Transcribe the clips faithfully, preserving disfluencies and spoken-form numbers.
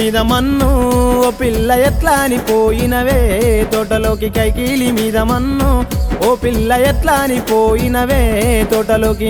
మీద మన్ను ఓ పిల్ల ఎట్లా అని పోయినవే తోటలోకి కైకిలి మీద మన్ను ఓ పిల్ల ఎట్లా అని పోయినవే తోటలోకి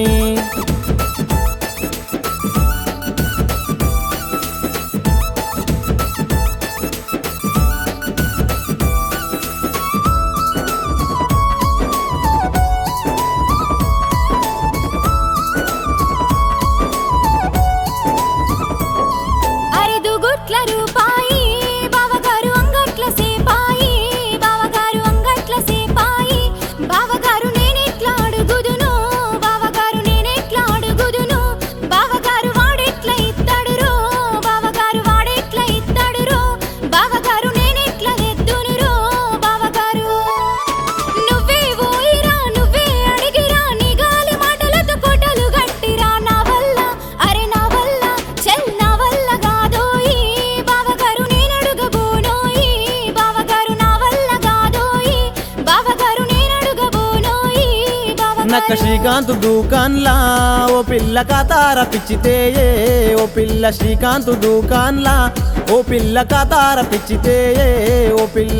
అరెదుగుట్ల రూపాయి బావగారు అంగట్ల సేపాయి బావగారు అంగట్ల సేపాయి బావగారు నేనెట్లా అడుగుదును బావగారు నేనెట్లా అడుగుదును బావగారు వాడెట్ల ఇత్తడురో బావగారు వాడెట్ల ఇత్తడురో బావగారు నేనెట్ల తెద్దునురో బావగారు నువ్వే ఓయిరా నువ్వే అడిగిరా నీ గాలి మాటలతో కోటలు గట్టిరా నా వల్ల అరే నా వల్ల చెల్ నా వల్ల గాదోయి బావగారు నేనడుగబోనోయి బావగారు నా వల్ల గాదోయి బావగారు నేనడుగబోనోయి నక్క బావగారు శ్రీకాంత్ దుకాన్లా ఓ పిల్ల కాతార పిచ్చితే ఓ పిల్ల శ్రీకాంత్ దుకాన్లా ఓ పిల్ల కాతార పిచ్చితే ఓ పిల్ల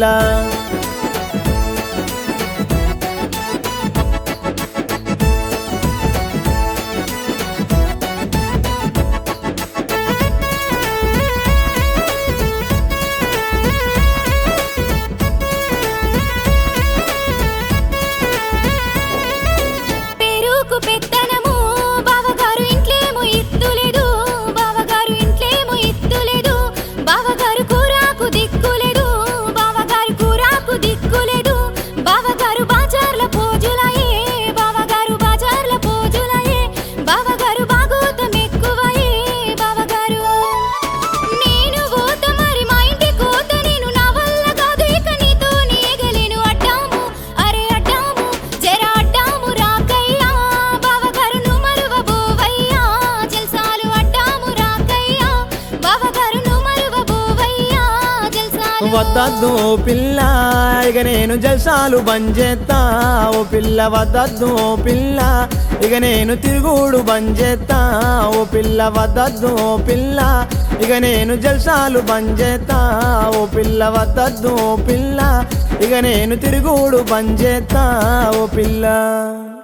పెరుకు పెత్తనము బావగారు ఇంట్లేమో ఇత్తులేదు బావగారు ఇంట్లేమో ఇత్తులేదు బావగారు కూరాకు దిక్కులేదు బావగారు కూరాకు దిక్కులేదు బావగారు బాజార్ల పోజులయే బావగారు బాజార్ల పోజులయే బావగారు బాగోతం ఎక్కువయే బావగారు నేను పోత మరి మా ఇంటి కోత నేను నా వల్ల కాదు ఇక నీతో నీగలేను అడ్డాము అరే అడ్డాము జర అడ్డాము రాకయ్యా బావగారు నువ్వు మరువబోవయ్యా జల్సాలు అడ్డాము రాకయ్యా బావగారు నువ్వు మరువబోవయ్యా జల్సాలు వద్దద్దు ఓ పిల్ల ఇక నేను జల్సాలు బంజేత్తా ఓ పిల్ల వద్దద్దు ఓ పిల్ల ఇక నేను తిరుగుడు బంజేత్తా ఓ పిల్ల వద్దద్దు ఓ పిల్ల ఇక నేను జల్సాలు బంజేత్తా ఓ పిల్ల వద్దద్దు ఓ పిల్ల ఇక నేను తిరుగుడు బంజేత్తా ఓ పిల్ల